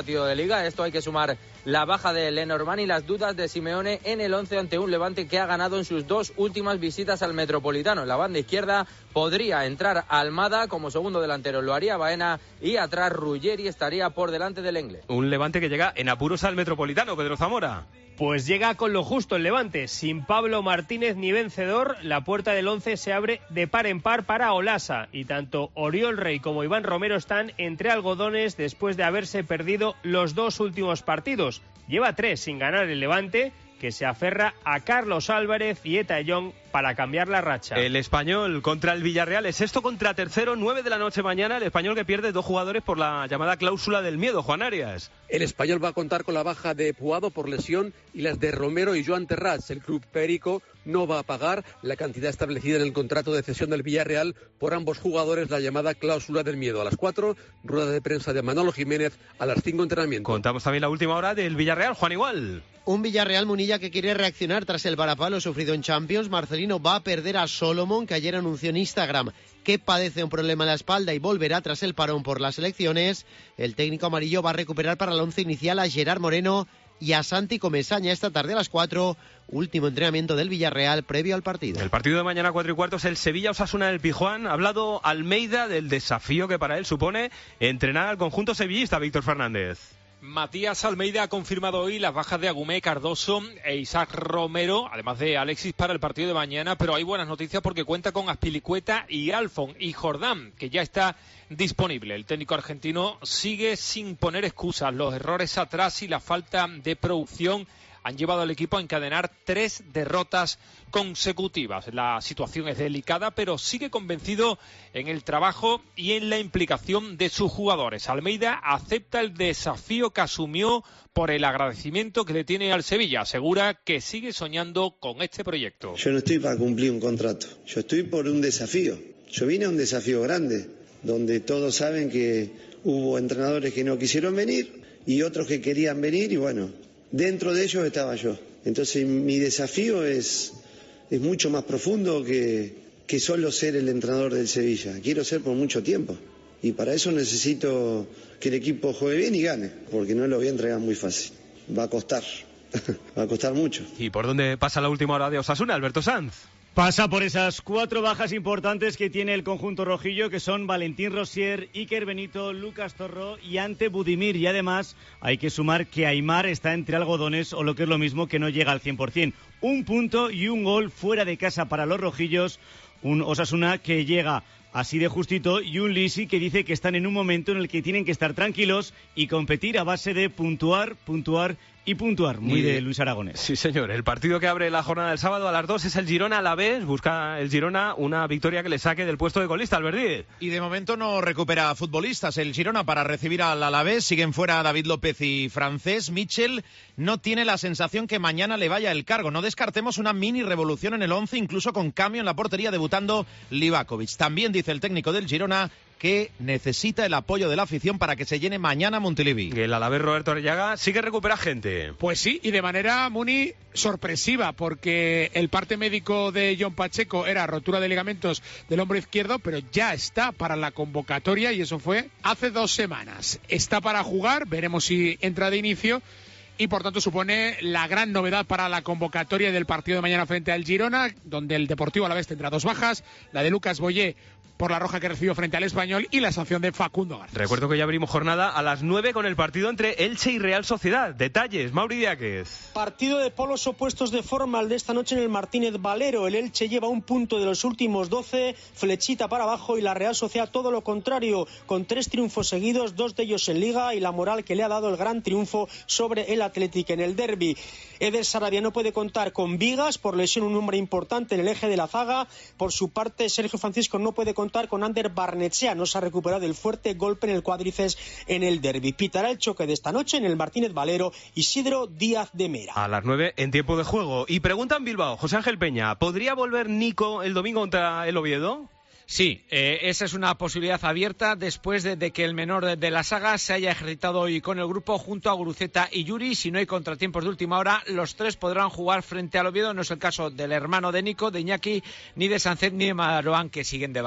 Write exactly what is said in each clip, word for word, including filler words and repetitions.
partido de Liga. A esto hay que sumar la baja de Lenormand y las dudas de Simeone en el once ante un Levante que ha ganado en sus dos últimas visitas al Metropolitano. En la banda izquierda podría entrar Almada como segundo delantero, lo haría Baena, y atrás Ruggeri estaría por delante del Inglés. Un Levante que llega en apuros al Metropolitano, Pedro Zamora. Pues llega con lo justo el Levante, sin Pablo Martínez ni vencedor. La puerta del once se abre de par en par para Olasa, y tanto Oriol Rey como Iván Romero están entre algodones después de haberse perdido los dos últimos partidos. Lleva tres sin ganar el Levante, que se aferra a Carlos Álvarez y Eta Young para cambiar la racha. El Español contra el Villarreal es sexto contra tercero, nueve de la noche mañana. El Español que pierde dos jugadores por la llamada cláusula del miedo, Juan Arias. El Español va a contar con la baja de Puado por lesión y las de Romero y Joan Terrats. El club Perico no va a pagar la cantidad establecida en el contrato de cesión del Villarreal por ambos jugadores, la llamada cláusula del miedo. A las cuatro, rueda de prensa de Manolo Jiménez. A las cinco, entrenamiento. Contamos también la última hora del Villarreal, Juan Igual. Un Villarreal, Munilla, que quiere reaccionar tras el varapalo sufrido en Champions. Marcelino va a perder a Solomon, que ayer anunció en Instagram que padece un problema en la espalda y volverá tras el parón por las elecciones. El técnico amarillo va a recuperar para el once inicial a Gerard Moreno y a Santi Comesaña esta tarde a las cuatro. Último entrenamiento del Villarreal previo al partido. El partido de mañana cuatro y cuarto es el Sevilla-Osasuna del Pijuán. Ha hablado Almeida del desafío que para él supone entrenar al conjunto sevillista, Víctor Fernández. Matías Almeida ha confirmado hoy las bajas de Agumé, Cardoso e Isaac Romero, además de Alexis para el partido de mañana, pero hay buenas noticias porque cuenta con Azpilicueta y Alfon y Jordán, que ya está disponible. El técnico argentino sigue sin poner excusas. Los errores atrás y la falta de producción han llevado al equipo a encadenar tres derrotas consecutivas. La situación es delicada, pero sigue convencido en el trabajo y en la implicación de sus jugadores. Almeida acepta el desafío que asumió por el agradecimiento que le tiene al Sevilla. Asegura que sigue soñando con este proyecto. Yo no estoy para cumplir un contrato, yo estoy por un desafío. Yo vine a un desafío grande, donde todos saben que hubo entrenadores que no quisieron venir y otros que querían venir, y bueno, dentro de ellos estaba yo. Entonces mi desafío es, es mucho más profundo que, que solo ser el entrenador del Sevilla. Quiero ser por mucho tiempo. Y para eso necesito que el equipo juegue bien y gane, porque no lo voy a entregar muy fácil. Va a costar, va a costar mucho. ¿Y por dónde pasa la última hora de Osasuna, Alberto Sanz? Pasa por esas cuatro bajas importantes que tiene el conjunto rojillo, que son Valentín Rosier, Iker Benito, Lucas Torró y Ante Budimir. Y además hay que sumar que Aimar está entre algodones, o lo que es lo mismo, que no llega al cien por ciento. Un punto y un gol fuera de casa para los rojillos. Un Osasuna que llega así de justito, y un Lisi que dice que están en un momento en el que tienen que estar tranquilos y competir a base de puntuar, puntuar y puntuar. Muy y, de Luis Aragonés. Sí, señor. El partido que abre la jornada del sábado a las dos es el Girona Alavés. Busca el Girona una victoria que le saque del puesto de colista, Alberdi. Y de momento no recupera futbolistas el Girona para recibir al Alavés. Siguen fuera David López y Francés. Michel no tiene la sensación que mañana le vaya el cargo. No descartemos una mini revolución en el once, incluso con cambio en la portería debutando Livakovic. También dice el técnico del Girona que necesita el apoyo de la afición para que se llene mañana Montilivi. El Alavés Roberto Arrillaga sí que recupera gente. Pues sí, y de manera, Muni, sorpresiva, porque el parte médico de John Pacheco era rotura de ligamentos del hombro izquierdo, pero ya está para la convocatoria, y eso fue hace dos semanas. Está para jugar, veremos si entra de inicio, y por tanto supone la gran novedad para la convocatoria del partido de mañana frente al Girona, donde el Deportivo Alavés tendrá dos bajas, la de Lucas Boyé por la roja que recibió frente al Español y la sanción de Facundo García. Recuerdo que ya abrimos jornada a las nueve con el partido entre Elche y Real Sociedad. Detalles, Mauri Diáquez. Partido de polos opuestos de forma al de esta noche en el Martínez Valero. El Elche lleva un punto de los últimos doce, flechita para abajo, y la Real Sociedad todo lo contrario, con tres triunfos seguidos, dos de ellos en Liga, y la moral que le ha dado el gran triunfo sobre el Athletic en el derbi. Eder Sarabia no puede contar con Vigas, por lesión un hombre importante en el eje de la zaga. Por su parte, Sergio Francisco no puede contar con Ander Barnechea, no se ha recuperado del fuerte golpe en el cuádriceps en el derbi. Pitará el choque de esta noche en el Martínez Valero Isidro Díaz de Mera. A las nueve en tiempo de juego. Y preguntan Bilbao, José Ángel Peña, ¿podría volver Nico el domingo contra el Oviedo? Sí, eh, esa es una posibilidad abierta después de, de que el menor de, de la saga se haya ejercitado hoy con el grupo junto a Guruceta y Yuri. Si no hay contratiempos de última hora, los tres podrán jugar frente al Oviedo. No es el caso del hermano de Nico, de Iñaki, ni de Sánchez, ni de Maroán, que siguen de baja.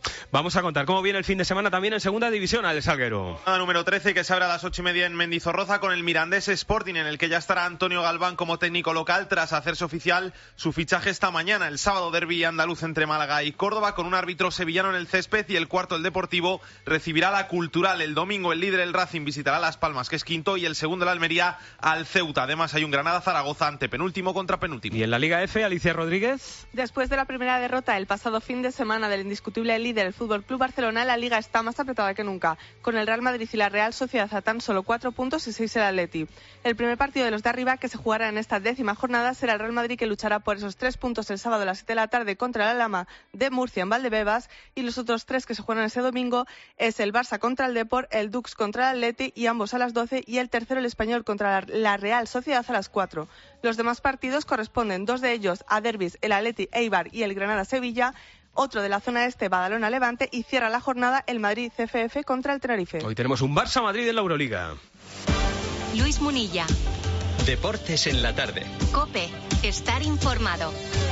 Vamos a contar cómo viene el fin de semana también en segunda división, Alex Salguero. La número trece que se abre a las ocho y media en Mendizorroza con el Mirandés Sporting, en el que ya estará Antonio Galván como técnico local tras hacerse oficial su fichaje esta mañana. El sábado derbi andaluz entre Málaga y Córdoba con un árbitro sevillano en el césped, y el cuarto, el Deportivo, recibirá la Cultural. El domingo el líder, el Racing, visitará Las Palmas, que es quinto, y el segundo, el Almería, al Ceuta. Además hay un Granada-Zaragoza ante penúltimo contra penúltimo. Y en la Liga F, Alicia Rodríguez. Después de la primera derrota el pasado fin de semana del indiscutible líder, el Fútbol Club Barcelona, la Liga está más apretada que nunca, con el Real Madrid y la Real Sociedad a tan solo cuatro puntos y seis el Atleti. El primer partido de los de arriba que se jugará en esta décima jornada será el Real Madrid, que luchará por esos tres puntos el sábado a las siete de la tarde contra el Alhama de Murcia en Valdebebas, y los otros tres que se juegan ese domingo es el Barça contra el Depor, el Dux contra el Atleti, y ambos a las doce, y el tercero, el Español, contra la Real Sociedad a las cuatro. Los demás partidos corresponden, dos de ellos a derbis, el Atleti Eibar y el Granada Sevilla, otro de la zona este, Badalona Levante, y cierra la jornada el Madrid C F F contra el Tenerife. Hoy tenemos un Barça Madrid en la Euroliga. Luis Munilla. Deportes en la tarde. COPE. Estar informado.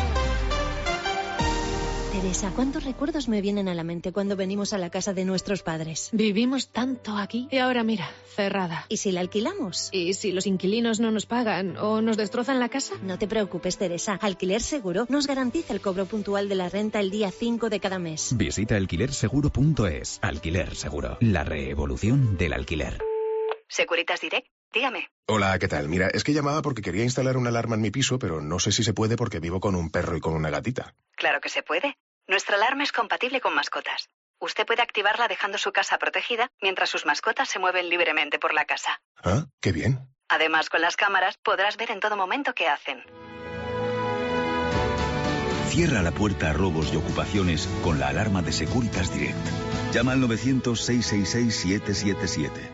Teresa, ¿cuántos recuerdos me vienen a la mente cuando venimos a la casa de nuestros padres? Vivimos tanto aquí y ahora mira, cerrada. ¿Y si la alquilamos? ¿Y si los inquilinos no nos pagan o nos destrozan la casa? No te preocupes, Teresa. Alquiler Seguro nos garantiza el cobro puntual de la renta el día cinco de cada mes. Visita alquiler seguro punto es. Alquiler Seguro, la revolución del alquiler. Securitas Direct, dígame. Hola, ¿qué tal? Mira, es que llamaba porque quería instalar una alarma en mi piso, pero no sé si se puede porque vivo con un perro y con una gatita. Claro que se puede. Nuestra alarma es compatible con mascotas. Usted puede activarla dejando su casa protegida mientras sus mascotas se mueven libremente por la casa. Ah, qué bien. Además, con las cámaras podrás ver en todo momento qué hacen. Cierra la puerta a robos y ocupaciones con la alarma de Securitas Direct. Llama al novecientos, seiscientos sesenta y seis, setecientos setenta y siete.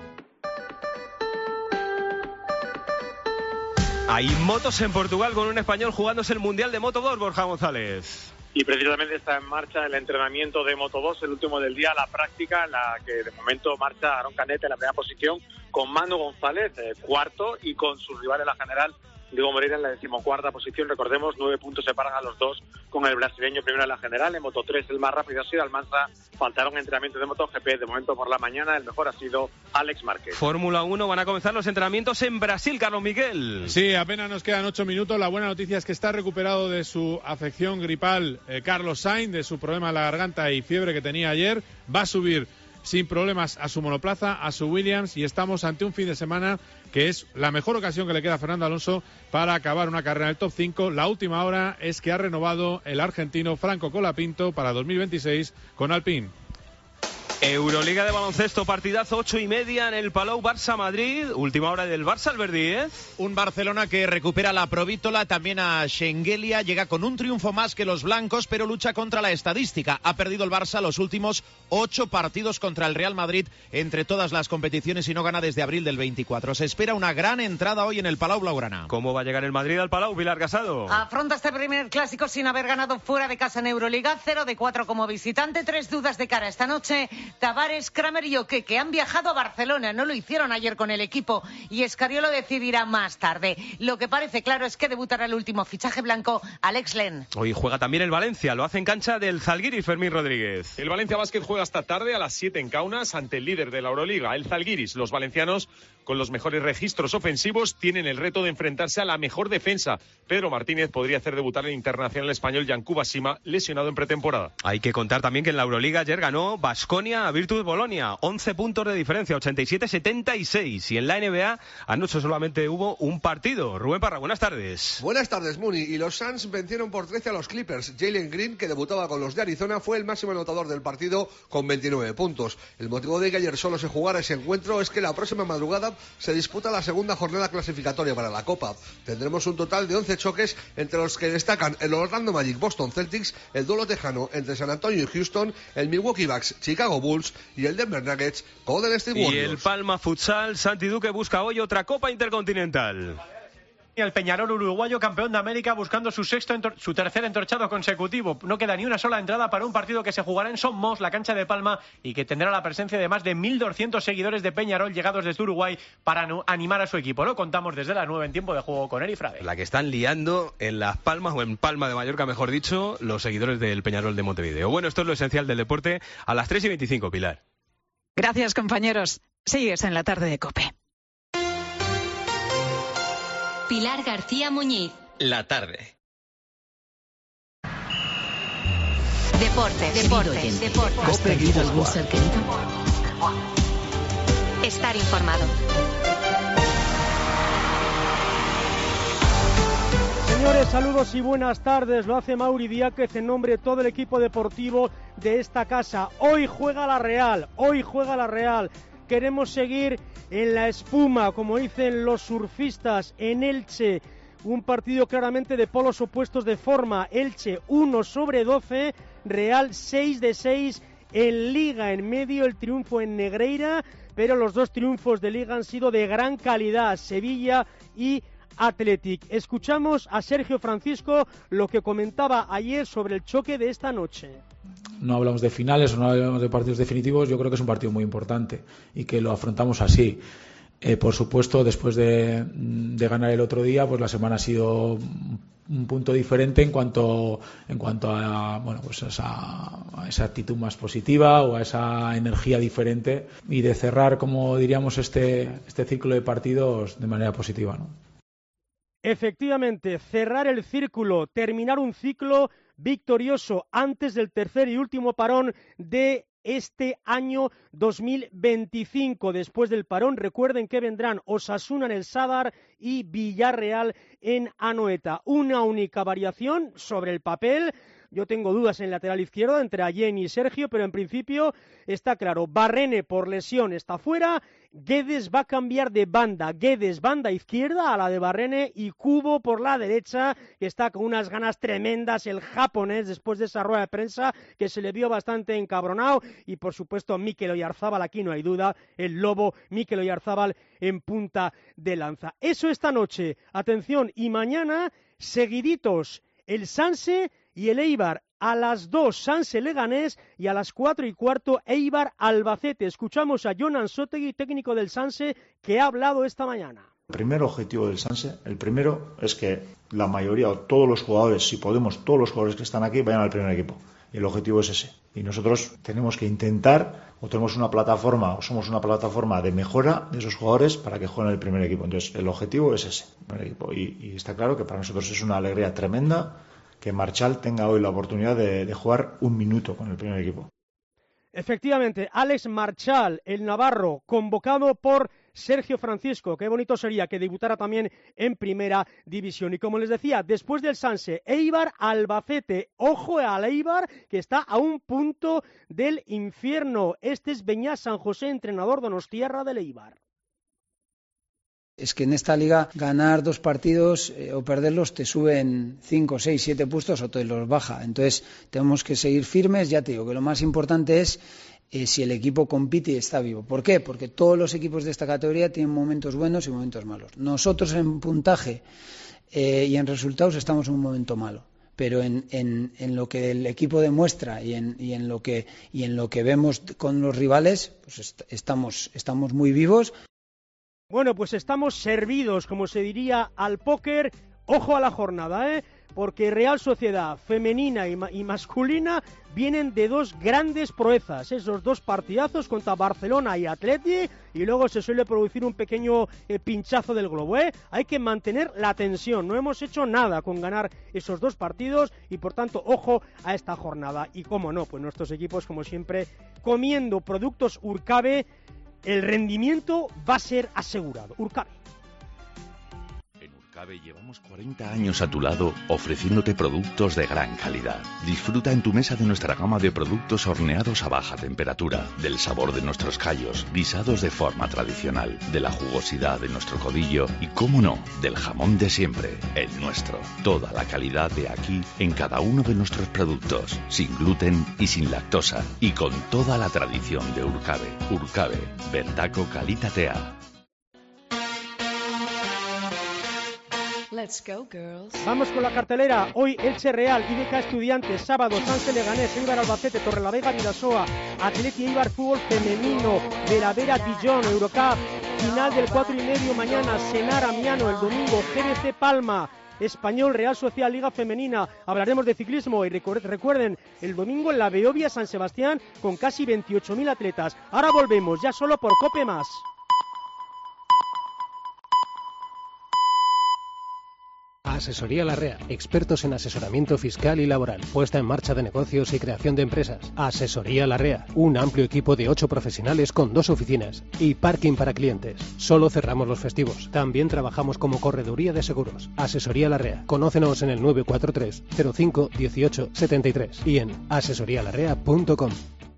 Hay motos en Portugal con un español jugándose el Mundial de Moto dos, Borja González. Y precisamente está en marcha el entrenamiento de Moto dos, el último del día, la práctica, en la que de momento marcha Aaron Canet en la primera posición, con Manu González, eh, cuarto, y con su rival en la general, Diego Moreira, en la decimocuarta posición. Recordemos, nueve puntos separan a los dos, con el brasileño primero en la general. En Moto tres el más rápido ha sido Almanza. Faltaron entrenamientos de MotoGP. De momento, por la mañana, el mejor ha sido Alex Márquez. Fórmula uno, van a comenzar los entrenamientos en Brasil, Carlos Miguel. Sí, apenas nos quedan ocho minutos. La buena noticia es que está recuperado de su afección gripal eh, Carlos Sainz, de su problema en la garganta y fiebre que tenía ayer. Va a subir sin problemas a su monoplaza, a su Williams, y estamos ante un fin de semana que es la mejor ocasión que le queda a Fernando Alonso para acabar una carrera en el top cinco. La última hora es que ha renovado el argentino Franco Colapinto para dos mil veintiséis con Alpine. Euroliga de baloncesto, partidazo, ocho y media en el Palau, Barça-Madrid. Última hora del Barça, Albert Díez. Un Barcelona que recupera la Provítola, también a Schengelia. Llega con un triunfo más que los blancos, pero lucha contra la estadística. Ha perdido el Barça los últimos ocho partidos contra el Real Madrid entre todas las competiciones y no gana desde abril del veinticuatro. Se espera una gran entrada hoy en el Palau Blaugrana. ¿Cómo va a llegar el Madrid al Palau, Pilar Casado? Afronta este primer clásico sin haber ganado fuera de casa en Euroliga. cero de cuatro como visitante. Tres dudas de cara esta noche. Tavares, Kramer y Oque, que han viajado a Barcelona, no lo hicieron ayer con el equipo, y Escariolo decidirá más tarde. Lo que parece claro es que debutará el último fichaje blanco, Alex Len. Hoy juega también el Valencia, lo hace en cancha del Zalgiris, Fermín Rodríguez. El Valencia Basket juega esta tarde a las siete en Kaunas ante el líder de la Euroliga, el Zalgiris. Los valencianos, con los mejores registros ofensivos, tienen el reto de enfrentarse a la mejor defensa. Pedro Martínez podría hacer debutar el internacional español Yankuba Sima, lesionado en pretemporada. Hay que contar también que en la Euroliga ayer ganó Baskonia a Virtus Bolonia, once puntos de diferencia, ochenta y siete a setenta y seis. Y en la N B A anoche solamente hubo un partido. Rubén Parra, buenas tardes. Buenas tardes, Muni. Y los Suns vencieron por trece a los Clippers. Jalen Green, que debutaba con los de Arizona, fue el máximo anotador del partido con veintinueve puntos. El motivo de que ayer solo se jugara ese encuentro es que la próxima madrugada se disputa la segunda jornada clasificatoria para la Copa. Tendremos un total de once choques, entre los que destacan el Orlando Magic Boston Celtics, el duelo tejano entre San Antonio y Houston, el Milwaukee Bucks Chicago Bulls y el Denver Nuggets Golden State Warriors. Y el Palma Futsal, Santi Duque busca hoy otra Copa Intercontinental. El Peñarol uruguayo, campeón de América, buscando su sexto, su tercer entorchado consecutivo. No queda ni una sola entrada para un partido que se jugará en Somos, la cancha de Palma, y que tendrá la presencia de más de mil doscientos seguidores de Peñarol llegados desde Uruguay para animar a su equipo. Lo contamos desde las nueve en tiempo de juego con Eri Frade. La que están liando en Las Palmas, o en Palma de Mallorca, mejor dicho, los seguidores del Peñarol de Montevideo. Bueno, esto es lo esencial del deporte a las tres y veinticinco, Pilar. Gracias, compañeros. Sigues en la tarde de COPE. Pilar García Muñiz. La tarde. Deportes, deportes, deportes. ¿Has perdido algún ser querido? Estar informado. Señores, saludos y buenas tardes. Lo hace Mauri Diáquez en nombre de todo el equipo deportivo de esta casa. Hoy juega la Real, hoy juega la Real. Queremos seguir en la espuma, como dicen los surfistas, en Elche. Un partido claramente de polos opuestos de forma. Elche uno sobre doce, Real seis de seis en Liga. En medio el triunfo en Negreira, pero los dos triunfos de Liga han sido de gran calidad, Sevilla y Athletic. Escuchamos a Sergio Francisco lo que comentaba ayer sobre el choque de esta noche. No hablamos de finales o no hablamos de partidos definitivos, yo creo que es un partido muy importante y que lo afrontamos así. Eh, por supuesto, después de, de ganar el otro día, pues la semana ha sido un punto diferente en cuanto en cuanto a bueno pues a esa, a esa actitud más positiva o a esa energía diferente y de cerrar, como diríamos, este este ciclo de partidos de manera positiva, ¿no? Efectivamente, cerrar el círculo, terminar un ciclo victorioso antes del tercer y último parón de este año dos mil veinticinco. Después del parón, recuerden que vendrán Osasuna en el Sadar y Villarreal en Anoeta. Una única variación sobre el papel. Yo tengo dudas en el lateral izquierdo entre Allén y Sergio, pero en principio está claro. Barrene por lesión está fuera. Guedes va a cambiar de banda. Guedes banda izquierda a la de Barrene y Cubo por la derecha, que está con unas ganas tremendas el japonés después de esa rueda de prensa que se le vio bastante encabronado. Y por supuesto Mikel Oyarzábal, aquí no hay duda, el lobo Mikel Oyarzábal en punta de lanza. Eso esta noche. Atención, y mañana seguiditos el Sanse y el Eibar. A las dos, Sanse Leganés, y a las cuatro y cuarto, Eibar Albacete. Escuchamos a Jon Ansotegui, técnico del Sanse, que ha hablado esta mañana. El primer objetivo del Sanse, el primero es que la mayoría o todos los jugadores, si podemos, todos los jugadores que están aquí, vayan al primer equipo. Y el objetivo es ese. Y nosotros tenemos que intentar, o tenemos una plataforma, o somos una plataforma de mejora de esos jugadores para que jueguen en el primer equipo. Entonces, el objetivo es ese, el primer equipo. Y, y está claro que para nosotros es una alegría tremenda que Marchal tenga hoy la oportunidad de, de jugar un minuto con el primer equipo. Efectivamente, Alex Marchal, el navarro, convocado por Sergio Francisco. Qué bonito sería que debutara también en primera división. Y como les decía, después del Sanse, Eibar Albacete. Ojo al Eibar, que está a un punto del infierno. Este es Beñat San José, entrenador donostiarra del Eibar. Es que en esta liga ganar dos partidos eh, o perderlos te suben cinco, seis, siete puestos o te los baja. Entonces tenemos que seguir firmes. Ya te digo que lo más importante es eh, si el equipo compite y está vivo. ¿Por qué? Porque todos los equipos de esta categoría tienen momentos buenos y momentos malos. Nosotros en puntaje eh, y en resultados estamos en un momento malo. Pero en, en, en lo que el equipo demuestra y en, y en lo que y en lo que vemos con los rivales, pues est- estamos estamos muy vivos. Bueno, pues estamos servidos, como se diría al póker. Ojo a la jornada, ¿eh? Porque Real Sociedad femenina y, ma- y masculina vienen de dos grandes proezas, esos dos partidazos contra Barcelona y Atleti, y luego se suele producir un pequeño eh, pinchazo del globo, ¿eh? Hay que mantener la tensión, no hemos hecho nada con ganar esos dos partidos y por tanto ojo a esta jornada. Y cómo no, pues nuestros equipos como siempre comiendo productos Urcabe. El rendimiento va a ser asegurado. Urcabe. En Urcabe llevamos cuarenta años a tu lado ofreciéndote productos de gran calidad. Disfruta en tu mesa de nuestra gama de productos horneados a baja temperatura, del sabor de nuestros callos, guisados de forma tradicional, de la jugosidad de nuestro codillo y, cómo no, del jamón de siempre, el nuestro. Toda la calidad de aquí en cada uno de nuestros productos, sin gluten y sin lactosa, y con toda la tradición de Urcabe. Urcabe, bertako kalitatea. Let's go, girls. Vamos con la cartelera. Hoy Elche Real, I D K Estudiantes, sábado Sanse Leganés, Eibar Albacete, Torrelavega Vidasoa, Atleti Eibar Fútbol Femenino, Veravera Dijon, Eurocup, final del cuatro y medio mañana, Senar Amiano el domingo, G B C Palma, Español Real Social Liga Femenina. Hablaremos de ciclismo y recuerden, el domingo en la Beovia San Sebastián con casi veintiocho mil atletas. Ahora volvemos, ya solo por Cope Más. Asesoría Larrea, expertos en asesoramiento fiscal y laboral, puesta en marcha de negocios y creación de empresas. Asesoría Larrea, un amplio equipo de ocho profesionales con dos oficinas y parking para clientes. Solo cerramos los festivos. También trabajamos como correduría de seguros. Asesoría Larrea. Conócenos en el nueve cuatro tres cero cinco dieciocho setenta y tres y en asesorialarrea punto com.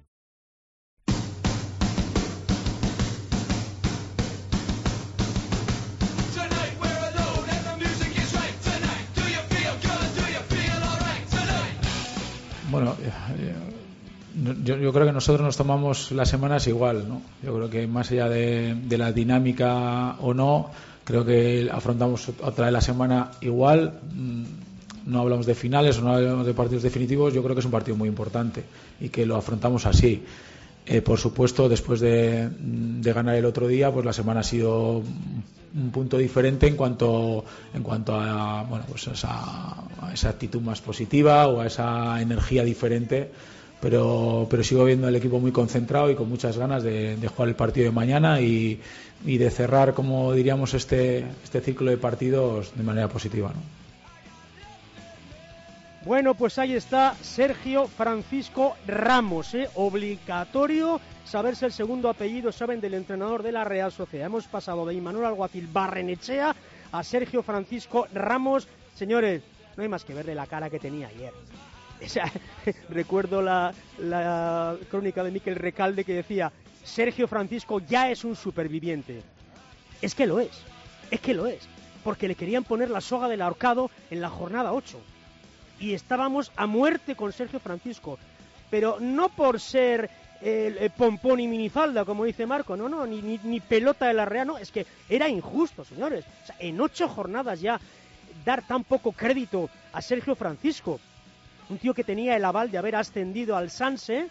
Bueno, yo, yo creo que nosotros nos tomamos las semanas igual, ¿no? Yo creo que más allá de, de la dinámica o no, creo que afrontamos otra vez la semana igual. No hablamos de finales o no hablamos de partidos definitivos. Yo creo que es un partido muy importante y que lo afrontamos así. Eh, por supuesto, después de, de ganar el otro día, pues la semana ha sido un punto diferente en cuanto en cuanto a bueno pues esa, a esa actitud más positiva o a esa energía diferente, pero pero sigo viendo el equipo muy concentrado y con muchas ganas de, de jugar el partido de mañana y, y de cerrar, como diríamos, este este ciclo de partidos de manera positiva, ¿no? Bueno, pues ahí está Sergio Francisco Ramos, ¿eh? Obligatorio saberse el segundo apellido, saben, del entrenador de la Real Sociedad. Hemos pasado de Imanol Alguacil Barrenechea a Sergio Francisco Ramos. Señores, no hay más que verle la cara que tenía ayer. O sea, recuerdo la, la crónica de Miquel Recalde que decía: Sergio Francisco ya es un superviviente. Es que lo es, es que lo es, porque le querían poner la soga del ahorcado en la jornada ocho. Y estábamos a muerte con Sergio Francisco, pero no por ser el, el pompón y minifalda, como dice Marco, no, no, ni, ni, ni pelota de la Real, no, es que era injusto, señores. O sea, en ocho jornadas ya dar tan poco crédito a Sergio Francisco, un tío que tenía el aval de haber ascendido al Sanse,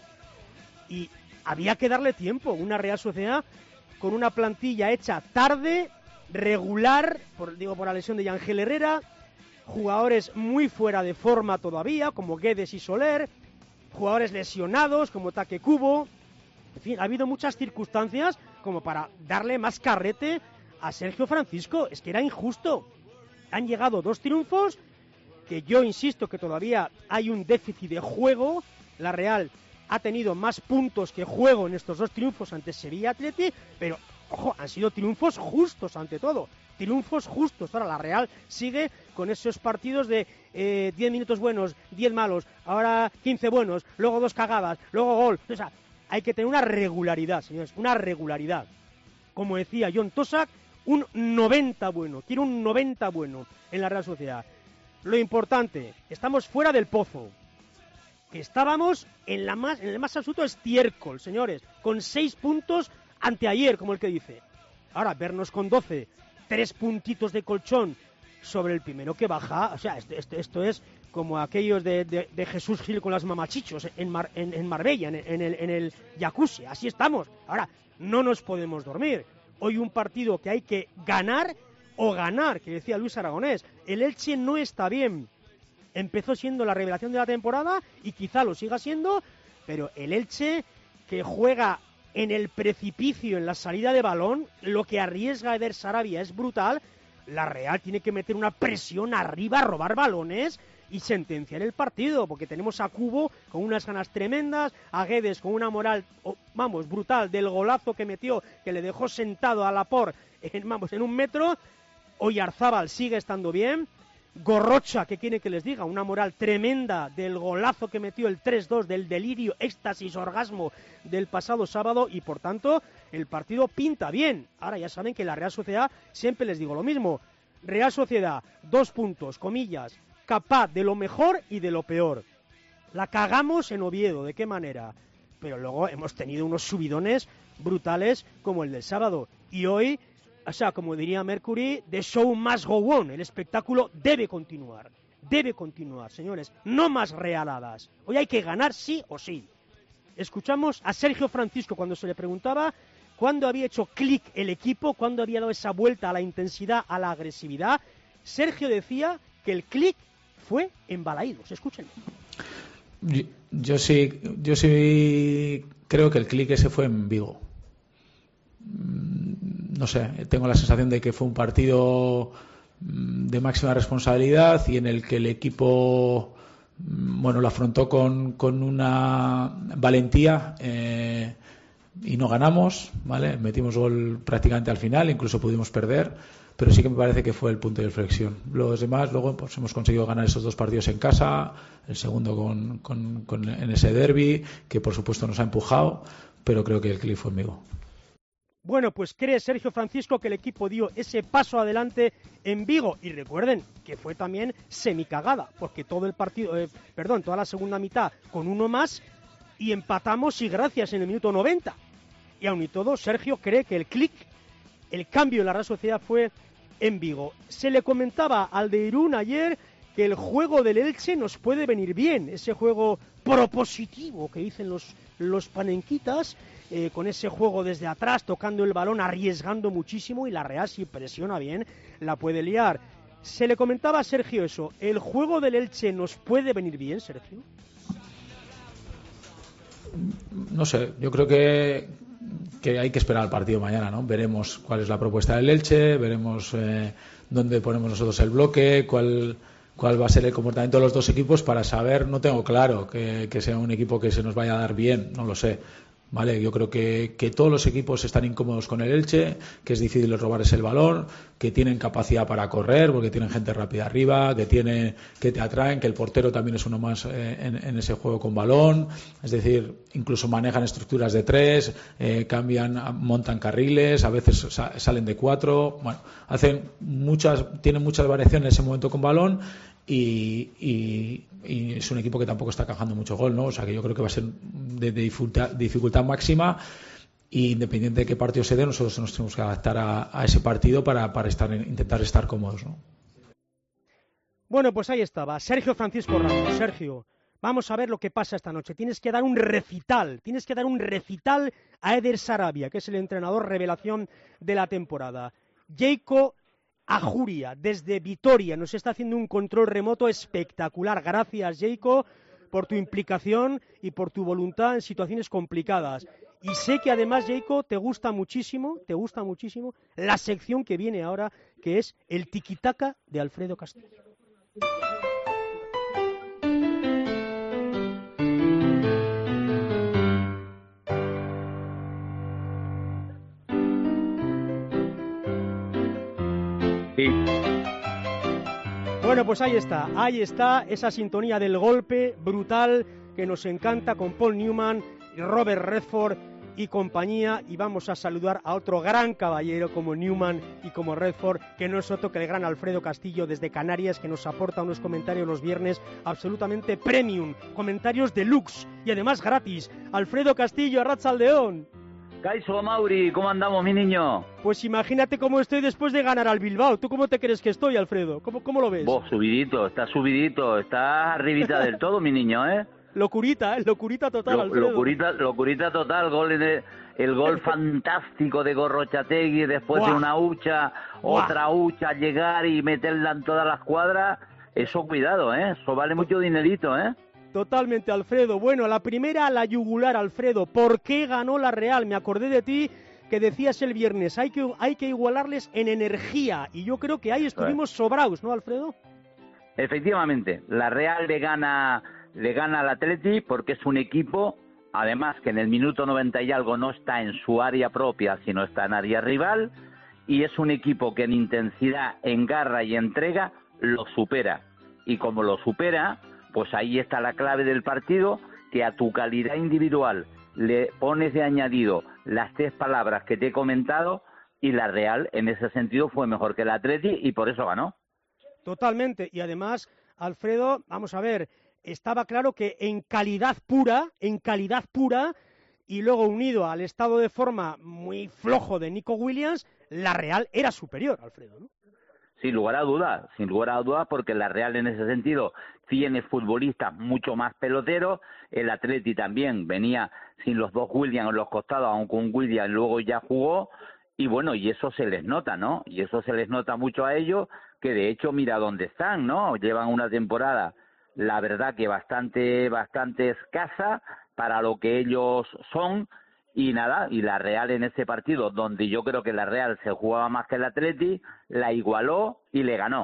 y había que darle tiempo. Una Real Sociedad con una plantilla hecha tarde, regular, por, digo, por la lesión de Ángel Herrera, jugadores muy fuera de forma todavía, como Guedes y Soler, jugadores lesionados, como Take Kubo. En fin, ha habido muchas circunstancias como para darle más carrete a Sergio Francisco. Es que era injusto. Han llegado dos triunfos, que yo insisto que todavía hay un déficit de juego. La Real ha tenido más puntos que juego en estos dos triunfos ante Sevilla Atleti, pero, ojo, han sido triunfos justos ante todo. Triunfos justos. Ahora la Real sigue con esos partidos de eh, diez minutos buenos, diez malos, ahora quince buenos, luego dos cagadas, luego gol. O sea, hay que tener una regularidad, señores, una regularidad. Como decía John Tosak, un noventa bueno. Quiero un noventa bueno en la Real Sociedad. Lo importante, estamos fuera del pozo. Que estábamos en, la más, en el más absoluto estiércol, señores, con seis puntos anteayer, como el que dice. Ahora, vernos con doce, tres puntitos de colchón sobre el primero que baja, o sea, esto, esto, esto es como aquellos de, de, de Jesús Gil con las mamachichos en, Mar, en, en Marbella, en, en, el, en el jacuzzi, así estamos. Ahora, no nos podemos dormir. Hoy un partido que hay que ganar o ganar, que decía Luis Aragonés. El Elche no está bien. Empezó siendo la revelación de la temporada y quizá lo siga siendo, pero el Elche, que juega en el precipicio, en la salida de balón, lo que arriesga Eder Sarabia es brutal. La Real tiene que meter una presión arriba, robar balones y sentenciar el partido, porque tenemos a Kubo con unas ganas tremendas, a Guedes con una moral, oh, vamos, brutal, del golazo que metió, que le dejó sentado a Laporte en, vamos, en un metro. Oyarzábal sigue estando bien. Gorrocha, ¿qué quiere que les diga? Una moral tremenda del golazo que metió, el tres dos, del delirio, éxtasis, orgasmo del pasado sábado, y por tanto el partido pinta bien. Ahora ya saben que la Real Sociedad, siempre les digo lo mismo, Real Sociedad, dos puntos, comillas, capaz de lo mejor y de lo peor. La cagamos en Oviedo, ¿de qué manera? Pero luego hemos tenido unos subidones brutales como el del sábado, y hoy O sea, como diría Mercury, the show must go on, el espectáculo debe continuar, debe continuar, señores, no más realadas. Hoy hay que ganar sí o sí. Escuchamos a Sergio Francisco cuando se le preguntaba cuándo había hecho clic el equipo, cuándo había dado esa vuelta a la intensidad, a la agresividad. Sergio decía que el clic fue en Balaídos. Escúchenlo. Yo, yo sí, yo sí creo que el clic ese fue en Vigo. No sé, tengo la sensación de que fue un partido de máxima responsabilidad y en el que el equipo, bueno, lo afrontó con, con una valentía eh, y no ganamos, ¿vale? Metimos gol prácticamente al final, incluso pudimos perder, pero sí que me parece que fue el punto de inflexión. Los demás, luego pues hemos conseguido ganar esos dos partidos en casa, el segundo con, con, con en ese derbi, que por supuesto nos ha empujado, pero creo que el clic fue en Vigo. Bueno, pues cree Sergio Francisco que el equipo dio ese paso adelante en Vigo. Y recuerden que fue también semicagada, porque todo el partido, eh, perdón, toda la segunda mitad con uno más y empatamos y gracias en el minuto noventa. Y aun y todo, Sergio cree que el clic, el cambio en la Real Sociedad fue en Vigo. Se le comentaba al de Irún ayer que el juego del Elche nos puede venir bien, ese juego propositivo que dicen los, los panenquitas, eh, con ese juego desde atrás, tocando el balón, arriesgando muchísimo, y la Real, si presiona bien, la puede liar. Se le comentaba a Sergio eso, ¿el juego del Elche nos puede venir bien, Sergio? No sé, yo creo que, que hay que esperar al partido mañana, ¿no? Veremos cuál es la propuesta del Elche, veremos eh, dónde ponemos nosotros el bloque, cuál... cuál va a ser el comportamiento de los dos equipos para saber. No tengo claro que, que sea un equipo que se nos vaya a dar bien, no lo sé. Vale, yo creo que, que todos los equipos están incómodos con el Elche, que es difícil robarles el balón, que tienen capacidad para correr porque tienen gente rápida arriba, que tiene, que te atraen, que el portero también es uno más eh, en, en ese juego con balón, es decir, incluso manejan estructuras de tres, eh, cambian, montan carriles, a veces sa- salen de cuatro, bueno, hacen muchas, tienen muchas variaciones en ese momento con balón. Y, y, y es un equipo que tampoco está encajando mucho gol, ¿no? O sea que yo creo que va a ser de, de dificultad, dificultad máxima, y independiente de qué partido se dé, nosotros nos tenemos que adaptar a, a ese partido para, para estar, intentar estar cómodos, ¿no? Bueno, pues ahí estaba, Sergio Francisco Ramos. Sergio, vamos a ver lo que pasa esta noche. Tienes que dar un recital, tienes que dar un recital a Eder Sarabia, que es el entrenador revelación de la temporada. Jacob Ajuria, desde Vitoria, nos está haciendo un control remoto espectacular. Gracias, Jacob, por tu implicación y por tu voluntad en situaciones complicadas. Y sé que además, Jacob, te gusta muchísimo, te gusta muchísimo la sección que viene ahora, que es el tiquitaca de Alfredo Castillo. Bueno, pues ahí está, ahí está esa sintonía del golpe brutal que nos encanta con Paul Newman, Robert Redford y compañía, y vamos a saludar a otro gran caballero como Newman y como Redford, que no es otro que el gran Alfredo Castillo desde Canarias, que nos aporta unos comentarios los viernes absolutamente premium, comentarios deluxe y además gratis. Alfredo Castillo, arratsaldeón. Kaixo, Mauri, ¿cómo andamos, mi niño? Pues imagínate cómo estoy después de ganar al Bilbao. ¿Tú cómo te crees que estoy, Alfredo? ¿Cómo, cómo lo ves? Vos, subidito, está subidito, está arribita del todo, mi niño, ¿eh? Locurita, ¿eh? Locurita total, Lo, Alfredo. Locurita, locurita total, gol en el, el gol fantástico de Gorrochategui, después Buah. de una hucha, Buah. otra hucha, llegar y meterla en todas las cuadras. Eso, cuidado, ¿eh? Eso vale mucho dinerito, ¿eh? Totalmente, Alfredo. Bueno, la primera a la yugular, Alfredo. ¿Por qué ganó la Real? Me acordé de ti que decías el viernes, hay que, hay que igualarles en energía. Y yo creo que ahí estuvimos sobrados, ¿no, Alfredo? Efectivamente, la Real le gana, le gana al Atleti porque es un equipo, además que en el minuto noventa y algo no está en su área propia, sino está en área rival, y es un equipo que en intensidad, en garra y entrega lo supera. Y como lo supera, pues ahí está la clave del partido, que a tu calidad individual le pones de añadido las tres palabras que te he comentado, y la Real en ese sentido fue mejor que el Atleti y por eso ganó. Totalmente, y además, Alfredo, vamos a ver, estaba claro que en calidad pura, en calidad pura, y luego unido al estado de forma muy flojo de Nico Williams, la Real era superior, Alfredo, ¿no? Sin lugar a dudas, sin lugar a dudas, porque la Real en ese sentido tiene futbolistas mucho más peloteros, el Atleti también venía sin los dos Williams en los costados, aunque un Williams luego ya jugó, y bueno, y eso se les nota, ¿no? Y eso se les nota mucho a ellos, que de hecho mira dónde están, ¿no? Llevan una temporada, la verdad que bastante, bastante escasa para lo que ellos son, y nada, y la Real en ese partido, donde yo creo que la Real se jugaba más que el Atleti, la igualó y le ganó.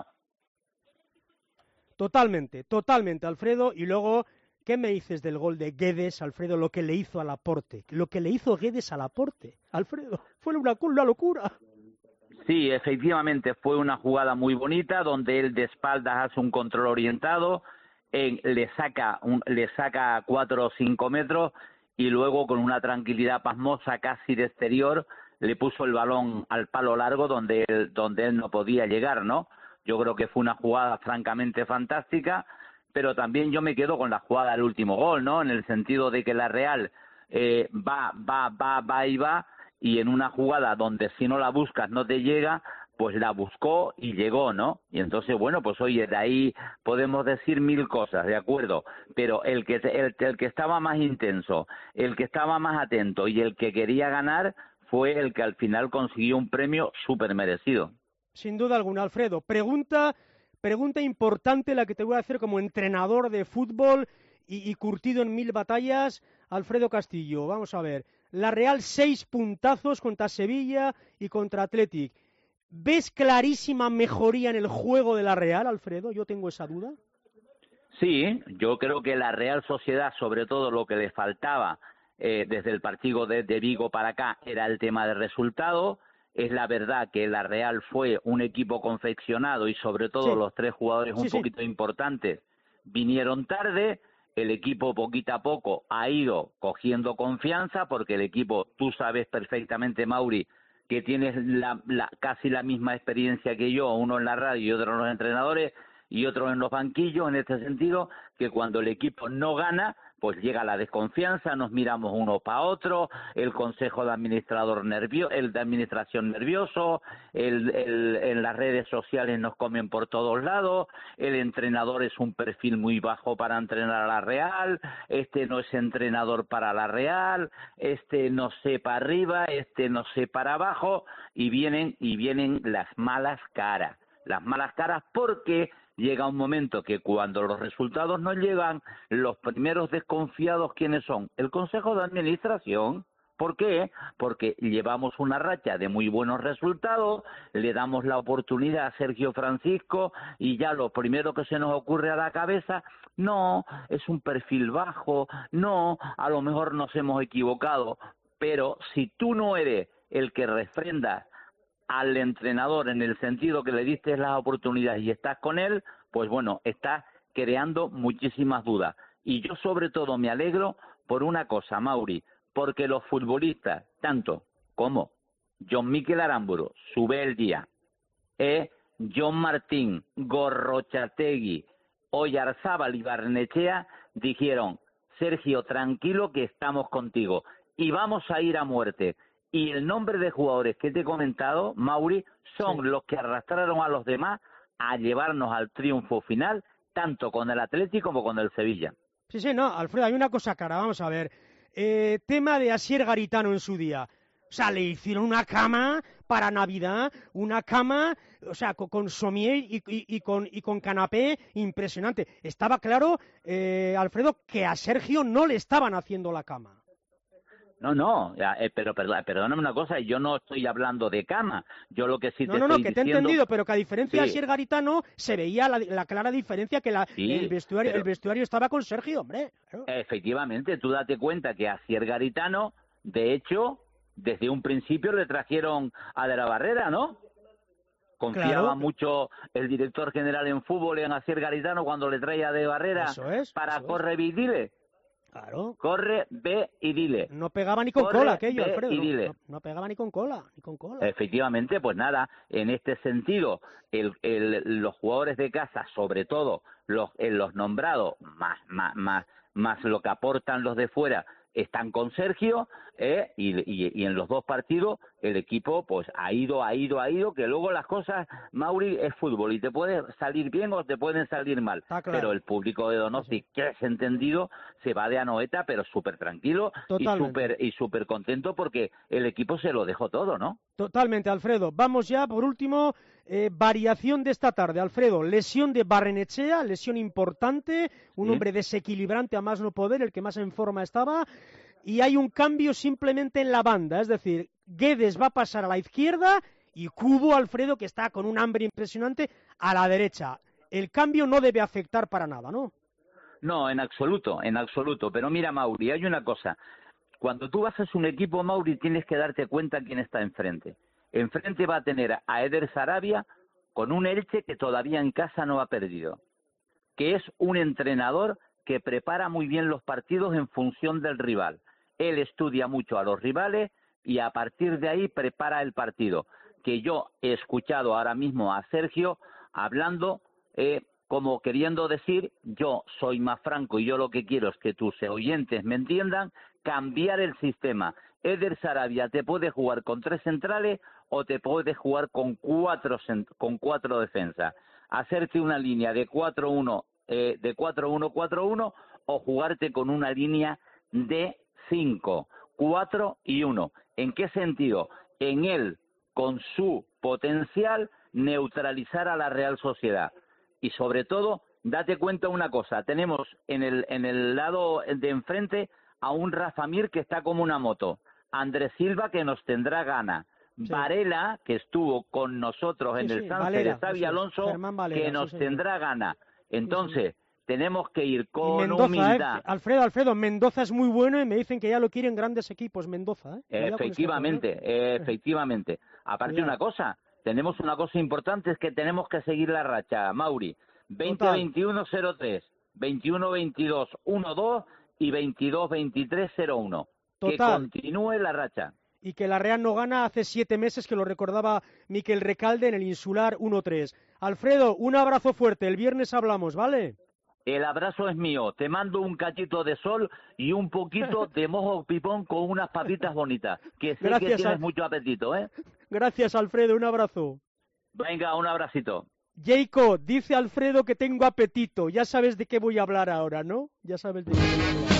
Totalmente, totalmente, Alfredo. Y luego, ¿qué me dices del gol de Guedes, Alfredo, lo que le hizo a Laporte? Lo que le hizo Guedes a Laporte, Alfredo, fue una, una locura. Sí, efectivamente, fue una jugada muy bonita, donde él de espaldas hace un control orientado, en, le saca un, le saca cuatro o cinco metros, y luego con una tranquilidad pasmosa casi de exterior le puso el balón al palo largo donde él, donde él no podía llegar, ¿no? Yo creo que fue una jugada francamente fantástica, pero también yo me quedo con la jugada del último gol, ¿no? En el sentido de que la Real eh, va, va, va, va y va, y en una jugada donde si no la buscas no te llega, pues la buscó y llegó, ¿no? Y entonces, bueno, pues oye, de ahí podemos decir mil cosas, ¿de acuerdo? Pero el que, el, el que estaba más intenso, el que estaba más atento y el que quería ganar fue el que al final consiguió un premio súper merecido. Sin duda alguna, Alfredo. Pregunta, pregunta importante la que te voy a hacer como entrenador de fútbol y, y curtido en mil batallas, Alfredo Castillo. Vamos a ver, la Real seis puntazos contra Sevilla y contra Athletic. ¿Ves clarísima mejoría en el juego de la Real, Alfredo? Yo tengo esa duda. Sí, yo creo que la Real Sociedad, sobre todo lo que le faltaba eh, desde el partido de, de Vigo para acá, era el tema de resultado. Es la verdad que la Real fue un equipo confeccionado y sobre todo sí. los tres jugadores un sí, poquito sí. importantes vinieron tarde. El equipo poquito a poco ha ido cogiendo confianza porque el equipo, tú sabes perfectamente, Mauri, que tienes la, la, casi la misma experiencia que yo, uno en la radio y otro en los entrenadores y otro en los banquillos, en este sentido, que cuando el equipo no gana, pues llega la desconfianza, nos miramos uno para otro, el consejo de administrador nervioso, el de administración nervioso, el, el, en las redes sociales nos comen por todos lados, el entrenador es un perfil muy bajo para entrenar a la Real, este no es entrenador para la Real, este no sé para arriba, este no sé para abajo, y vienen, y vienen las malas caras, las malas caras porque llega un momento que cuando los resultados no llegan, los primeros desconfiados, ¿quiénes son? El Consejo de Administración. ¿Por qué? Porque llevamos una racha de muy buenos resultados, le damos la oportunidad a Sergio Francisco y ya lo primero que se nos ocurre a la cabeza, no, es un perfil bajo, no, a lo mejor nos hemos equivocado, pero si tú no eres el que refrenda al entrenador en el sentido que le diste las oportunidades y estás con él, pues bueno, estás creando muchísimas dudas. Y yo sobre todo me alegro por una cosa, Mauri, porque los futbolistas, tanto como John Mikel Aramburu, Zubel Díaz, eh, John Martín, Gorrochategui, Oyarzábal y Barnechea, dijeron, Sergio, tranquilo que estamos contigo y vamos a ir a muerte. Y el nombre de jugadores que te he comentado, Mauri, son sí. los que arrastraron a los demás a llevarnos al triunfo final, tanto con el Atlético como con el Sevilla. Sí, sí, no, Alfredo, hay una cosa cara, vamos a ver. Eh, tema de Asier Garitano en su día. O sea, le hicieron una cama para Navidad, una cama, o sea, con, con somier y, y, y, con, y con canapé impresionante. Estaba claro, eh, Alfredo, que a Sergio no le estaban haciendo la cama. No, no, eh, pero perdóname una cosa, yo no estoy hablando de cama, yo lo que sí te no, no, estoy no, que te he diciendo... entendido, pero que a diferencia sí. de Asier Garitano se veía la, la clara diferencia que la, sí, el, vestuario, pero... el vestuario estaba con Sergio, hombre. Efectivamente, tú date cuenta que a Asier Garitano, de hecho, desde un principio le trajeron a De la Barrera, ¿no? Confiaba claro. mucho el director general en fútbol en Asier Garitano cuando le traía a De Barrera eso es, para eso corre y dile. Claro. Corre, ve y dile. No pegaba ni con Corre, cola aquello, ve Alfredo. Y dile. No, no, no pegaba ni con cola, ni con cola. Efectivamente, pues nada, en este sentido, el, el, los jugadores de casa, sobre todo los, los nombrados, más, más, más, más lo que aportan los de fuera, están con Sergio, ¿eh? y, y, y en los dos partidos el equipo pues ha ido, ha ido, ha ido, que luego las cosas, Mauri, es fútbol y te puede salir bien o te pueden salir mal, claro. Pero el público de Donosti, que es entendido, se va de Anoeta, pero súper tranquilo Totalmente. y súper y súper contento porque el equipo se lo dejó todo, ¿no? Totalmente, Alfredo. Vamos ya, por último, eh, variación de esta tarde, Alfredo. Lesión de Barrenechea, lesión importante, un ¿Sí? hombre desequilibrante a más no poder, el que más en forma estaba, y hay un cambio simplemente en la banda, es decir, Guedes va a pasar a la izquierda y Cubo, Alfredo, que está con un hambre impresionante, a la derecha. El cambio no debe afectar para nada, ¿no? No, en absoluto, en absoluto. Pero mira, Mauri, hay una cosa. Cuando tú haces un equipo, Mauri, tienes que darte cuenta quién está enfrente. Enfrente va a tener a Eder Sarabia con un Elche que todavía en casa no ha perdido, que es un entrenador que prepara muy bien los partidos en función del rival. Él estudia mucho a los rivales y a partir de ahí prepara el partido. Que yo he escuchado ahora mismo a Sergio hablando eh, como queriendo decir, yo soy más franco y yo lo que quiero es que tus oyentes me entiendan, cambiar el sistema. Eder Sarabia te puede jugar con tres centrales o te puede jugar con cuatro, con cuatro defensas. Hacerte una línea de cuatro uno, eh, de cuatro uno cuatro uno o jugarte con una línea de cinco, cuatro y uno. ¿En qué sentido? En él, con su potencial, neutralizar a la Real Sociedad. Y sobre todo, date cuenta una cosa, tenemos en el, en el lado de enfrente a un Rafa Mir que está como una moto, Andrés Silva que nos tendrá gana, sí. Varela que estuvo con nosotros sí, en el sí, Sanse de Xavi Alonso Valera, que nos sí, tendrá gana. Entonces, sí, sí. tenemos que ir con Mendoza, humildad. Eh, Alfredo, Alfredo, Mendoza es muy bueno y me dicen que ya lo quieren grandes equipos, Mendoza. ¿eh? Efectivamente, eh, efectivamente. Aparte una cosa, tenemos una cosa importante, es que tenemos que seguir la racha, Mauri. veinte veintiuno cero tres, veintiuno veintidós doce y veintidós veintitrés cero uno. Que continúe la racha. Y que la Real no gana hace siete meses, que lo recordaba Miquel Recalde en el Insular uno tres. Alfredo, un abrazo fuerte, el viernes hablamos, ¿vale? El abrazo es mío, te mando un cachito de sol y un poquito de mojo pipón con unas papitas bonitas, que sé Gracias, que tienes Al... mucho apetito, ¿eh? Gracias, Alfredo, un abrazo. Venga, un abracito. Jacob, dice Alfredo que tengo apetito, ya sabes de qué voy a hablar ahora, ¿no? Ya sabes de qué voy a hablar.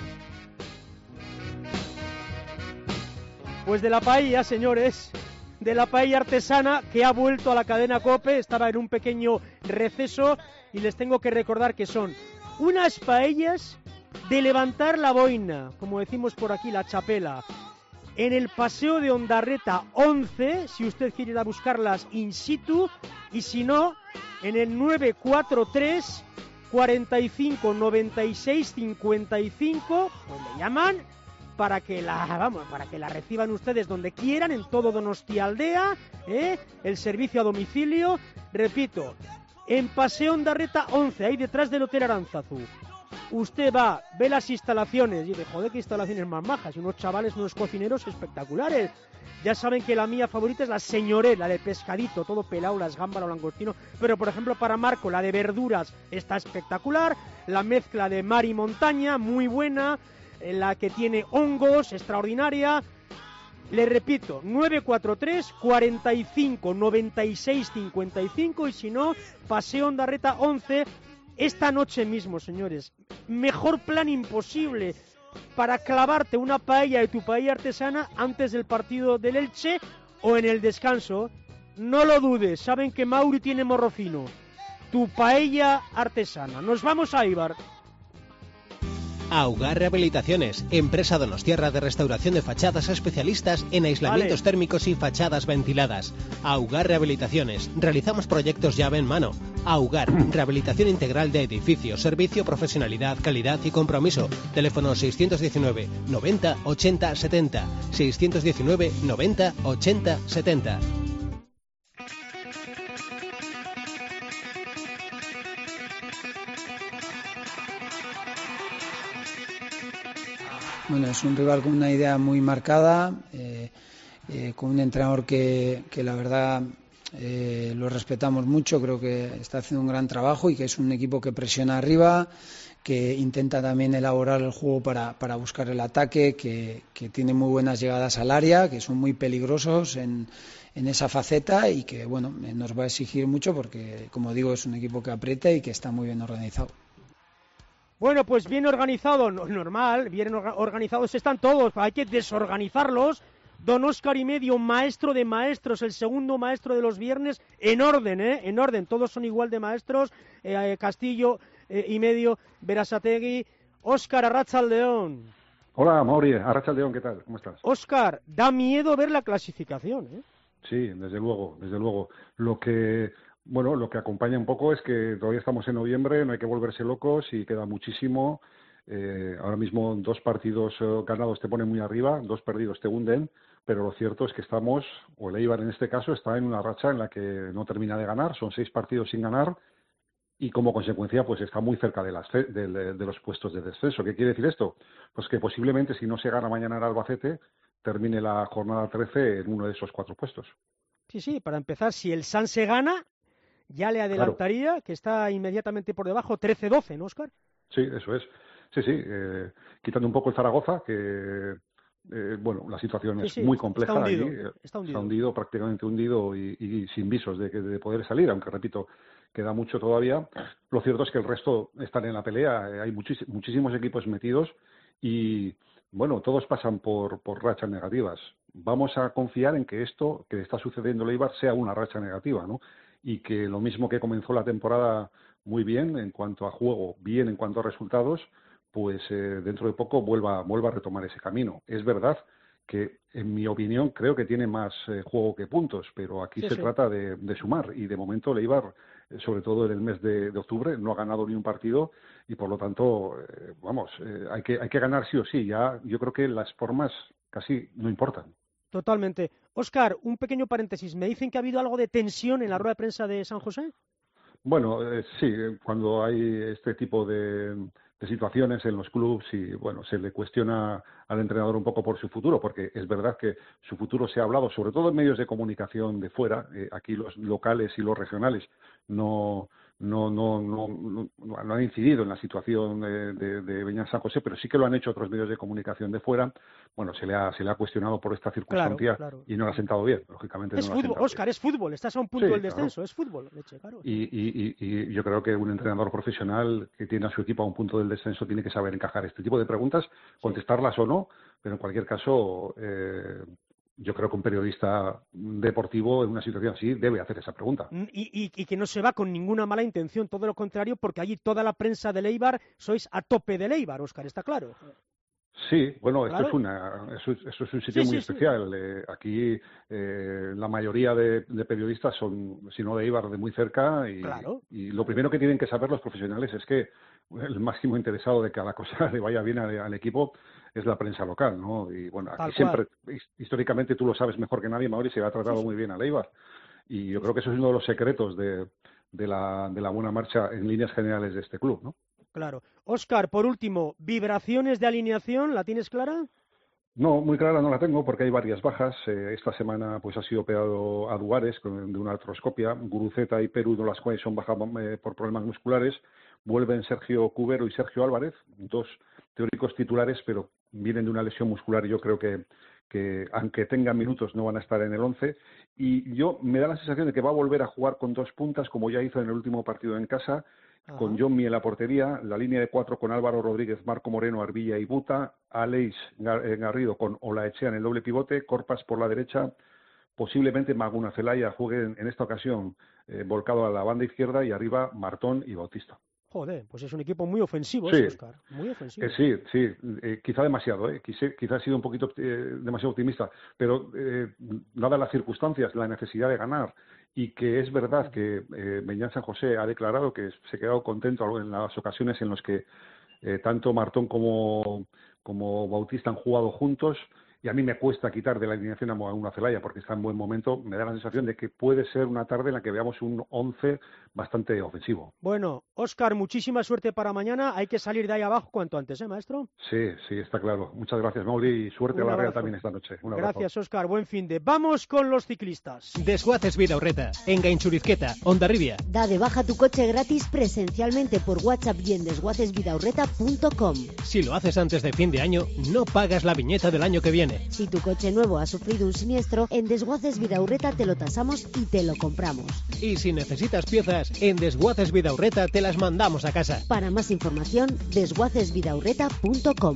Pues de la paella, señores, de la paella artesana que ha vuelto a la cadena COPE, estaba en un pequeño receso y les tengo que recordar que son unas paellas de levantar la boina, como decimos por aquí, la chapela, en el Paseo de Ondarreta once, si usted quiere ir a buscarlas in situ, y si no, en el nueve cuatro tres, cuarenta y cinco, noventa y seis, cincuenta y cinco, pues le llaman para que la, vamos, para que la reciban ustedes donde quieran, en todo Donostialdea, ¿eh? El servicio a domicilio, repito, en Paseo Ondarreta once, ahí detrás del Hotel Aránzazu. Usted va, ve las instalaciones y dice, joder, qué instalaciones más majas, y unos chavales, unos cocineros espectaculares. Ya saben que la mía favorita es la señoret, la de pescadito, todo pelado, las gambas, los langostinos, pero por ejemplo para Marco la de verduras está espectacular, la mezcla de mar y montaña, muy buena, la que tiene hongos, extraordinaria. Le repito, nueve cuatro tres, cuarenta y cinco, noventa y seis, cincuenta y cinco, y si no, Paseo Ondarreta once, esta noche mismo, señores. Mejor plan imposible para clavarte una paella de tu paella artesana antes del partido del Elche o en el descanso. No lo dudes, saben que Mauri tiene morro fino. Tu paella artesana. Nos vamos a Eibar. Augar Rehabilitaciones, empresa donostiarra de restauración de fachadas, especialistas en aislamientos vale. térmicos y fachadas ventiladas. Augar Rehabilitaciones, realizamos proyectos llave en mano. Augar, rehabilitación integral de edificios, servicio, profesionalidad, calidad y compromiso. Teléfono seiscientos diecinueve, noventa, ochenta, setenta. seiscientos diecinueve, noventa, ochenta, setenta. Bueno, es un rival con una idea muy marcada, eh, eh, con un entrenador que, que la verdad eh, lo respetamos mucho, creo que está haciendo un gran trabajo y que es un equipo que presiona arriba, que intenta también elaborar el juego para, para buscar el ataque, que, que tiene muy buenas llegadas al área, que son muy peligrosos en, en esa faceta y que bueno, nos va a exigir mucho porque, como digo, es un equipo que aprieta y que está muy bien organizado. Bueno, pues bien organizado, no, normal, bien organizados están todos, hay que desorganizarlos. Don Óscar y medio, maestro de maestros, el segundo maestro de los viernes, en orden, ¿eh? En orden, todos son igual de maestros, eh, Castillo eh, y medio, Berasategui, Óscar Arratsaldeon. Hola, Mauri, Arratsaldeon, ¿qué tal? ¿Cómo estás? Óscar, da miedo ver la clasificación, ¿eh? Sí, desde luego, desde luego. Lo que, bueno, lo que acompaña un poco es que todavía estamos en noviembre, no hay que volverse locos y queda muchísimo. Eh, ahora mismo dos partidos eh, ganados te ponen muy arriba, dos perdidos te hunden. Pero lo cierto es que estamos, o el Eibar en este caso, está en una racha en la que no termina de ganar, son seis partidos sin ganar y como consecuencia pues está muy cerca de, las, de, de, de los puestos de descenso. ¿Qué quiere decir esto? Pues que posiblemente si no se gana mañana el Albacete, termine la jornada trece en uno de esos cuatro puestos. Sí, sí, para empezar, si el Sanse gana, ya le adelantaría, claro, que está inmediatamente por debajo, trece doce, ¿no, Óscar? Sí, eso es. Sí, sí, eh, quitando un poco el Zaragoza, que... Eh, bueno, la situación es sí, sí, muy compleja, está hundido, allí, está hundido. está hundido, prácticamente hundido y, y sin visos de, de poder salir, aunque repito, queda mucho todavía. Lo cierto es que el resto están en la pelea, eh, hay muchis, muchísimos equipos metidos y, bueno, todos pasan por, por rachas negativas. Vamos a confiar en que esto que está sucediendo en Eibar sea una racha negativa, ¿no? Y que lo mismo que comenzó la temporada muy bien en cuanto a juego, bien en cuanto a resultados, pues eh, dentro de poco vuelva, vuelva a retomar ese camino. Es verdad que, en mi opinión, creo que tiene más eh, juego que puntos, pero aquí sí, se sí. trata de, de sumar, y de momento el Eibar, eh, sobre todo en el mes de, de octubre, no ha ganado ni un partido, y por lo tanto, eh, vamos, eh, hay que hay que ganar sí o sí. Ya yo creo que las formas casi no importan. Totalmente. Óscar, un pequeño paréntesis. ¿Me dicen que ha habido algo de tensión en la rueda de prensa de San José? Bueno, eh, sí, cuando hay este tipo de... de situaciones en los clubes y bueno, se le cuestiona al entrenador un poco por su futuro, porque es verdad que su futuro se ha hablado, sobre todo en medios de comunicación de fuera, eh, aquí los locales y los regionales no no no no, no, no han incidido en la situación de, de, de Beñat San José, pero sí que lo han hecho otros medios de comunicación de fuera. Bueno, se le ha se le ha cuestionado por esta circunstancia, claro, claro. Y no le ha sentado bien, lógicamente. Es no fútbol, Óscar, es fútbol, estás a un punto sí, del descenso, claro. Es fútbol, leche, claro. Y, y, y, y yo creo que un entrenador profesional que tiene a su equipo a un punto del descenso tiene que saber encajar este tipo de preguntas, contestarlas o no, pero en cualquier caso eh, yo creo que un periodista deportivo en una situación así debe hacer esa pregunta. Y, y, y que no se va con ninguna mala intención, todo lo contrario, porque allí toda la prensa del Eibar sois a tope del Eibar, Óscar, ¿está claro? Sí, bueno, claro. esto es una, eso, eso es un sitio sí, muy sí, especial. Sí. Eh, aquí eh, la mayoría de, de periodistas son, si no de Eibar, de muy cerca y, claro. y lo primero que tienen que saber los profesionales es que el máximo interesado de que a la cosa le vaya bien al, al equipo es la prensa local, ¿no? Y bueno, aquí Tal siempre, cual. históricamente tú lo sabes mejor que nadie, Mauri, se ha tratado sí, sí. muy bien al Eibar. Y yo creo que eso es uno de los secretos de, de, la, de la buena marcha en líneas generales de este club, ¿no? Claro. Óscar, por último, ¿vibraciones de alineación? ¿La tienes clara? No, muy clara no la tengo porque hay varias bajas. Eh, esta semana pues ha sido operado a Duares con, de una artroscopia. Guruceta y Perú, de las cuales son bajadas eh, por problemas musculares. Vuelven Sergio Cubero y Sergio Álvarez, dos teóricos titulares, pero vienen de una lesión muscular y yo creo que, que aunque tengan minutos no van a estar en el once. Y yo me da la sensación de que va a volver a jugar con dos puntas como ya hizo en el último partido en casa. Ajá. Con John Mie en la portería, la línea de cuatro con Álvaro Rodríguez, Marco Moreno, Arbilla y Buta, Aleix Garrido con Olaechea en el doble pivote, Corpas por la derecha, posiblemente Maguna Zelaya juegue en, en esta ocasión eh, volcado a la banda izquierda y arriba Martón y Bautista. Joder, pues es un equipo muy ofensivo, sí, Óscar, muy ofensivo. Eh, sí, sí, eh, quizá demasiado, eh, quizá, quizá ha sido un poquito eh, demasiado optimista, pero eh, dadas las circunstancias, la necesidad de ganar y que es verdad que eh, Beñat San José ha declarado que se ha quedado contento en las ocasiones en las que eh, tanto Martón como, como Bautista han jugado juntos. y a mí me cuesta quitar de la alineación a una Celaya porque está en buen momento, me da la sensación de que puede ser una tarde en la que veamos un once bastante ofensivo. Bueno, Óscar, muchísima suerte para mañana. Hay que salir de ahí abajo cuanto antes, ¿eh, maestro? Sí, sí, está claro. Muchas gracias, Mauri, y suerte Un a la Real abrazo. también esta noche. Un abrazo. Gracias, Óscar. Buen fin de. Vamos con los ciclistas. Desguaces Vidaurreta, en Gainchurizqueta, Hondarribia. Da de baja tu coche gratis presencialmente por WhatsApp y en desguaces vidaurreta punto com. Si lo haces antes de fin de año, no pagas la viñeta del año que viene. Si tu coche nuevo ha sufrido un siniestro, en Desguaces Vidaurreta te lo tasamos y te lo compramos. Y si necesitas piezas, en Desguaces Vidaurreta te las mandamos a casa. Para más información, desguaces vidaurreta punto com.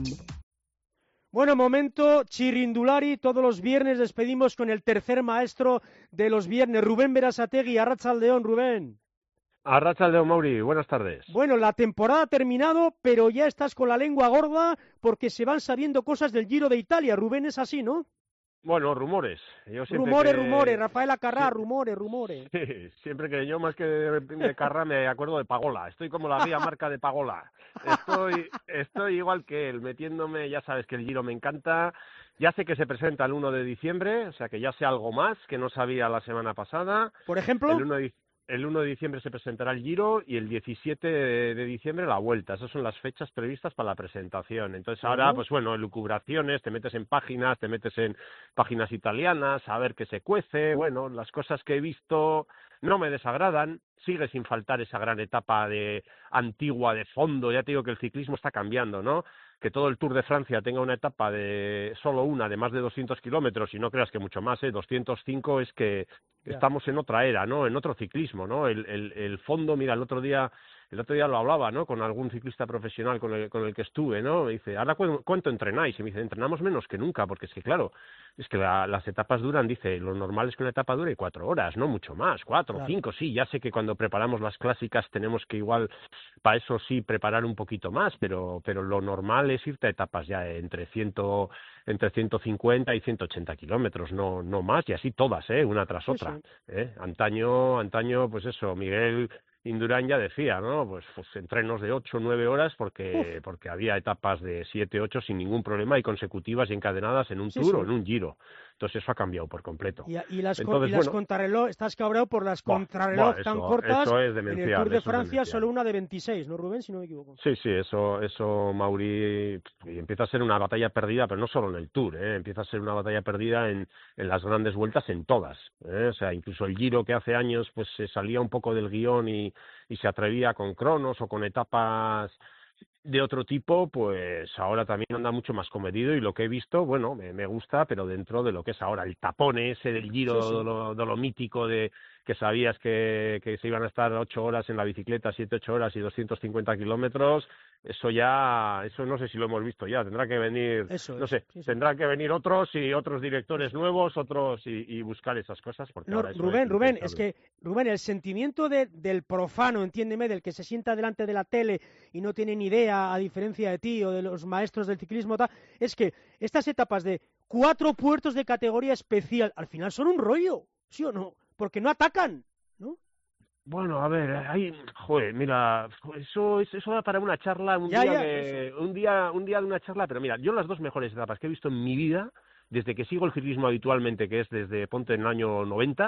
Bueno, momento chirrindulari. Todos los viernes despedimos con el tercer maestro de los viernes, Rubén Berasategui. Arratsaldeon, Rubén. Arratsaldeon, Mauri. Buenas tardes. Bueno, la temporada ha terminado, pero ya estás con la lengua gorda porque se van sabiendo cosas del Giro de Italia. Rubén, es así, ¿no? Bueno, rumores. Yo rumores, que... rumores. Rafael Acarrá, sí. rumores, rumores. Sí, siempre que yo más que de, de Carrá me acuerdo de Pagola. Estoy como la guía marca de Pagola. Estoy, estoy igual que él, metiéndome, ya sabes que el Giro me encanta. Ya sé que se presenta el uno de diciembre, o sea que ya sé algo más que no sabía la semana pasada. ¿Por ejemplo? El uno de, el uno de diciembre se presentará el Giro y el diecisiete de diciembre la Vuelta. Esas son las fechas previstas para la presentación. Entonces ahora, pues bueno, elucubraciones, te metes en páginas, te metes en páginas italianas, a ver qué se cuece. Bueno, las cosas que he visto no me desagradan. Sigue sin faltar esa gran etapa de antigua, de fondo. Ya te digo que el ciclismo está cambiando, ¿no? Que todo el Tour de Francia tenga una etapa de solo una, de más de doscientos kilómetros, y no creas que mucho más, ¿eh? doscientos cinco es que ya. Estamos en otra era, ¿no? En otro ciclismo, ¿no? El, el, el fondo, mira, el otro día... El otro día lo hablaba, ¿no? Con algún ciclista profesional con el, con el que estuve, ¿no? Me dice, ¿ahora cu cuánto entrenáis? Y me dice, entrenamos menos que nunca, porque es que, claro, es que la, las etapas duran, dice, lo normal es que una etapa dure cuatro horas, no mucho más, cuatro, claro. cinco, sí, ya sé que cuando preparamos las clásicas tenemos que igual, para eso sí, preparar un poquito más, pero, pero lo normal es irte a etapas ya entre ciento, entre ciento cincuenta y ciento ochenta kilómetros, no, no más, y así todas, ¿eh? Una tras otra, sí, sí. ¿eh? Antaño, antaño, pues eso, Miguel... Indurain ya decía, ¿no? Pues, pues entrenos de ocho o nueve horas porque, porque había etapas de siete ocho sin ningún problema y consecutivas y encadenadas en un sí, Tour sí. o en un Giro. Entonces eso ha cambiado por completo. Y, y las, Entonces, y las bueno, contrarreloj, estás cabreado por las contrarreloj tan eso, cortas. Eso es en el Tour de Francia solo una de veintiséis, ¿no, Rubén? Si no me equivoco. Sí, sí, eso, eso Mauri, empieza a ser una batalla perdida, pero no solo en el Tour, ¿eh? Empieza a ser una batalla perdida en, en las grandes vueltas, en todas, ¿eh? O sea, incluso el Giro que hace años pues se salía un poco del guión y, y se atrevía con cronos o con etapas de otro tipo, pues ahora también anda mucho más comedido y lo que he visto, bueno, me, me gusta, pero dentro de lo que es ahora el tapón ese del Giro, sí, sí. De, lo, de lo mítico de que sabías que, que se iban a estar ocho horas en la bicicleta, siete, ocho horas y doscientos cincuenta kilómetros, eso ya, eso no sé si lo hemos visto ya, tendrá que venir, eso no es, sé, sí, sí. tendrá que venir otros y otros directores nuevos, otros y, y buscar esas cosas. Porque no, ahora eso Rubén, es Rubén, es que, Rubén, el sentimiento de, del profano, entiéndeme, del que se sienta delante de la tele y no tiene ni idea, a diferencia de ti o de los maestros del ciclismo, tal, es que estas etapas de cuatro puertos de categoría especial, al final son un rollo, ¿sí o no? Porque no atacan, ¿no? Bueno, a ver, ahí, joder, mira, eso eso da para una charla, un ya, día ya, de, un día un día de una charla, pero mira, yo las dos mejores etapas que he visto en mi vida, desde que sigo el ciclismo habitualmente, que es desde, ponte, en el año noventa,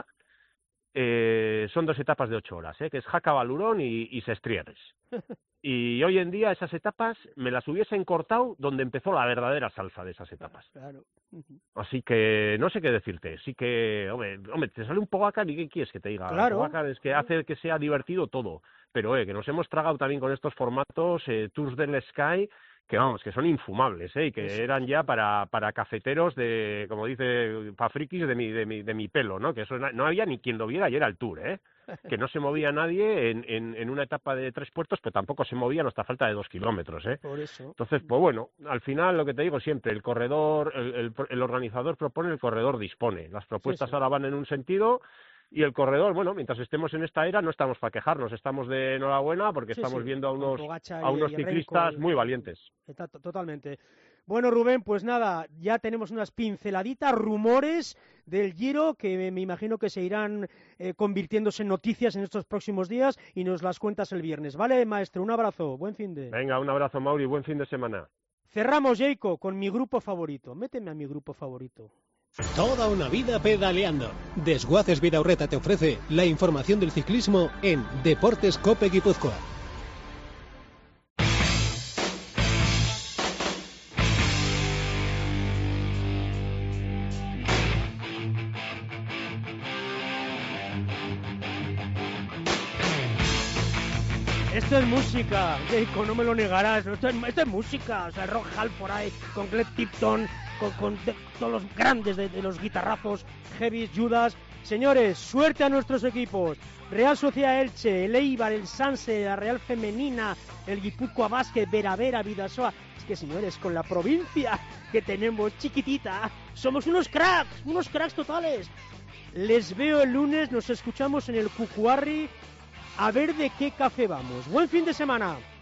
eh, son dos etapas de ocho horas, ¿eh? Que es Jaca Valurón y, y Sestrieres. Y hoy en día esas etapas me las hubiesen cortado donde empezó la verdadera salsa de esas etapas. Claro. Así que no sé qué decirte. Sí que, hombre, hombre te sale un Pogacar y ¿qué quieres que te diga? Claro. Pogacar es que hace que sea divertido todo. Pero, eh, que nos hemos tragado también con estos formatos, eh, Tours del Sky, que vamos, que son infumables, ¿eh? Y que sí. eran ya para, para cafeteros de, como dice, pa' frikis de mi, de mi, de mi pelo, ¿no? Que eso no, no había ni quien lo viera y era el Tour, ¿eh? Que no se movía nadie en, en, en una etapa de tres puertos, pero tampoco se movían hasta falta de dos kilómetros, ¿eh? Por eso. Entonces, pues bueno, al final lo que te digo siempre, el corredor, el, el, el organizador propone, el corredor dispone. Las propuestas sí, sí. ahora van en un sentido y el corredor, bueno, mientras estemos en esta era no estamos para quejarnos, estamos de enhorabuena porque sí, estamos sí. viendo a unos, a unos y, ciclistas y muy valientes. Totalmente. Bueno, Rubén, pues nada, ya tenemos unas pinceladitas, rumores del Giro que me imagino que se irán eh, convirtiéndose en noticias en estos próximos días y nos las cuentas el viernes. ¿Vale, maestro? Un abrazo, buen fin de... Venga, un abrazo, Mauri, buen fin de semana. Cerramos, Jayco, con mi grupo favorito. Méteme a mi grupo favorito. Toda una vida pedaleando. Desguaces Vidaurreta te ofrece la información del ciclismo en Deportes Cope Guipúzcoa. Esto es música, Jayco, no me lo negarás. Esto es, esto es música, o sea, Rock Hall por ahí, con Gleb Tipton, con, con de, todos los grandes de, de los guitarrazos, Heavis, Judas. Señores, suerte a nuestros equipos. Real Sociedad Elche, el Eibar, el Sanse, la Real Femenina, el Guipúzcoa Basket, Vera Vera, Bidasoa. Es que, señores, con la provincia que tenemos chiquitita, somos unos cracks, unos cracks totales. Les veo el lunes, nos escuchamos en el Cucuarri. A ver de qué café vamos. Buen fin de semana.